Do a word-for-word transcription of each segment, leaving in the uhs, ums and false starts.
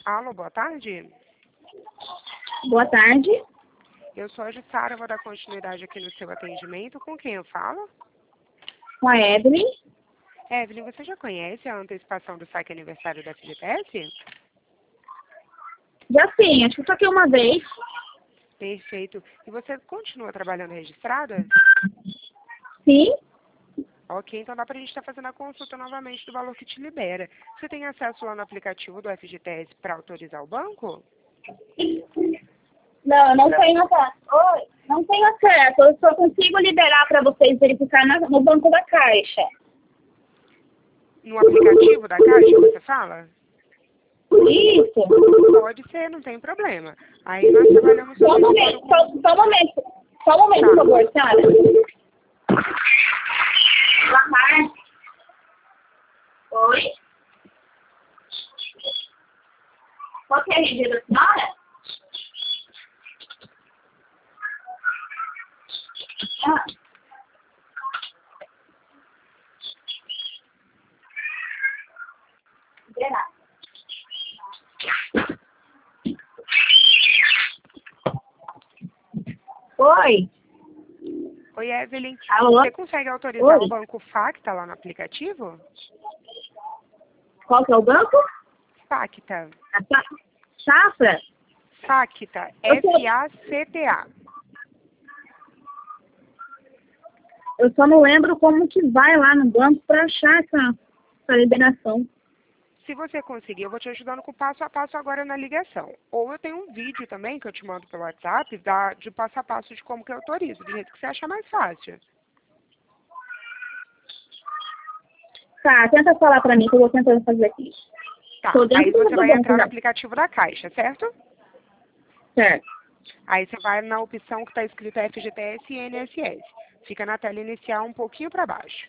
Alô, boa tarde. Boa tarde. Eu sou a Jussara, vou dar continuidade aqui no seu atendimento. Com quem eu falo? Com a Evelyn. Evelyn, você já conhece a antecipação do saque aniversário da F G T S? Já sim, acho que só que uma vez. Perfeito. E você continua trabalhando registrada? Sim. Ok, então dá pra gente estar fazendo a consulta novamente do valor que te libera. Você tem acesso lá no aplicativo do F G T S para autorizar o banco? Não, não tenho acesso. Oi, não tenho acesso. Eu só consigo liberar para vocês verificar na- no banco da Caixa. No aplicativo da Caixa, você fala? Isso. Pode ser, não tem problema. Aí nós trabalhamos Só um somente momento, com... só, só um momento. Só um momento, Tá. por favor, Sara. Boa tarde. Oi? Qual que é a R G da senhora? Ah. Liberar. Oi. Oi, Evelyn. Alô? Você consegue autorizar Oi. o banco Facta lá no aplicativo? Qual que é o banco? Facta. A Sa- Safra? Facta. Eu tô- F A C T A. Eu só não lembro como que vai lá no banco para achar essa, essa liberação. Se você conseguir, eu vou te ajudando com o passo a passo agora na ligação. Ou eu tenho um vídeo também que eu te mando pelo WhatsApp da, de passo a passo de como que eu autorizo, do jeito que você achar mais fácil. Tá, tenta falar para mim que eu vou tentando fazer aqui. Tá, Tô dentro aí do, você do vai banco entrar no já. aplicativo da Caixa, certo? Certo. Aí você vai na opção que está escrita F G T S e N S S. Fica na tela inicial um pouquinho para baixo.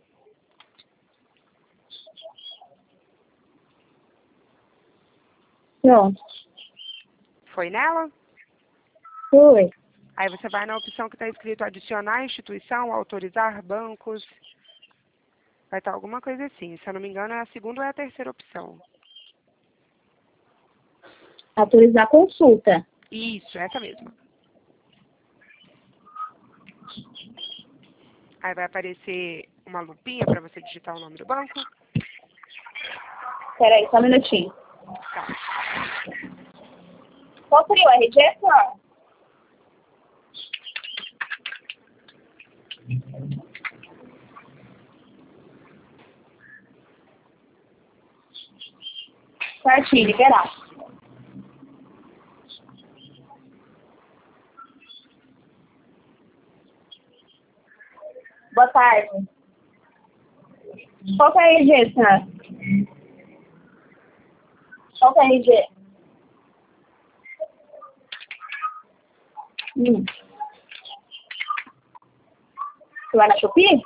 Pronto. Foi nela? Foi. Aí você vai na opção que está escrito adicionar instituição, autorizar bancos. Vai estar alguma coisa assim. Se eu não me engano, é a segunda ou é a terceira opção. Autorizar a consulta. Isso, essa mesma. Aí vai aparecer uma lupinha para você digitar o nome do banco. Peraí, só um minutinho. Tá. Qual seria o R G, senhora? Certinho, liberar. Boa tarde. Qual que é a R G, senhora? Qual que é a R G? Hum. Você vai na Shopee?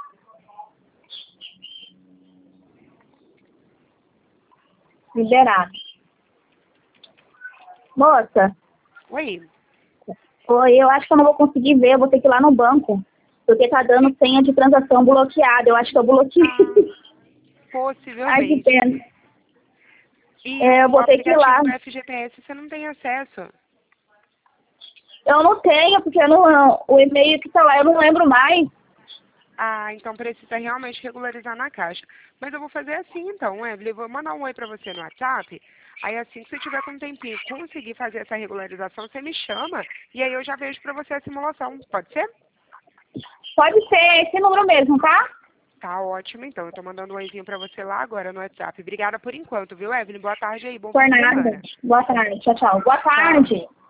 Liberado. Moça, Oi. oi, eu acho que eu não vou conseguir ver, eu vou ter que ir lá no banco. Porque tá dando senha de transação bloqueada. Eu acho que eu bloqueei. Ai, que Possivelmente. pena. E É, eu o vou ter que ir lá. aplicativo do F G T S você não tem acesso. Eu não tenho, porque eu não, o e-mail que tá lá eu não lembro mais. Ah, então precisa realmente regularizar na Caixa. Mas eu vou fazer assim então, Evelyn. Eu vou mandar um oi pra você no WhatsApp. Aí assim que você tiver com um tempinho conseguir fazer essa regularização, você me chama. E aí eu já vejo pra você a simulação. Pode ser? Pode ser esse número mesmo, tá? Tá ótimo, então. Eu tô mandando um oizinho pra você lá agora no WhatsApp. Obrigada por enquanto, viu, Evelyn? Boa tarde aí. Bom Por fim de nada. semana. Boa tarde. Tchau, tchau. Boa Tchau. tarde.